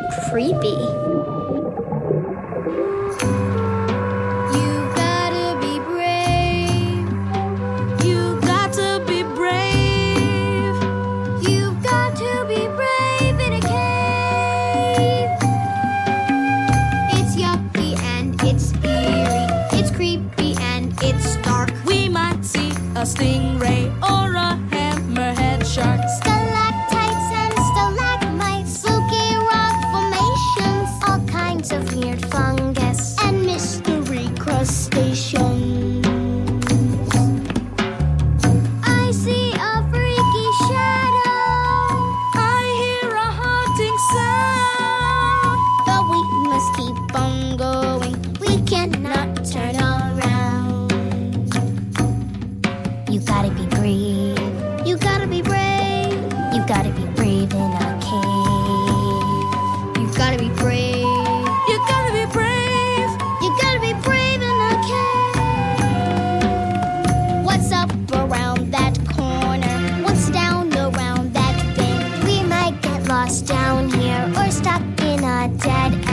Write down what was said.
creepy. You've gotta be brave. You've got to be brave. You've got to be brave in a cave. It's yucky and it's eerie. It's creepy and it's dark. We might see a stingray or a hammerhead shark. Stalactites and stalagmites, spooky rock formations, all kinds of weird fungus and mystery crustaceans. I see a freaky shadow. I hear a haunting sound. But we must keep on going. We cannot turn around. You gotta be brave. You gotta be brave. You gotta be brave in a cave. You gotta be brave. You gotta be brave. You gotta be brave in a cave. What's up around that corner? What's down around that bend? We might get lost down here or stuck in a dead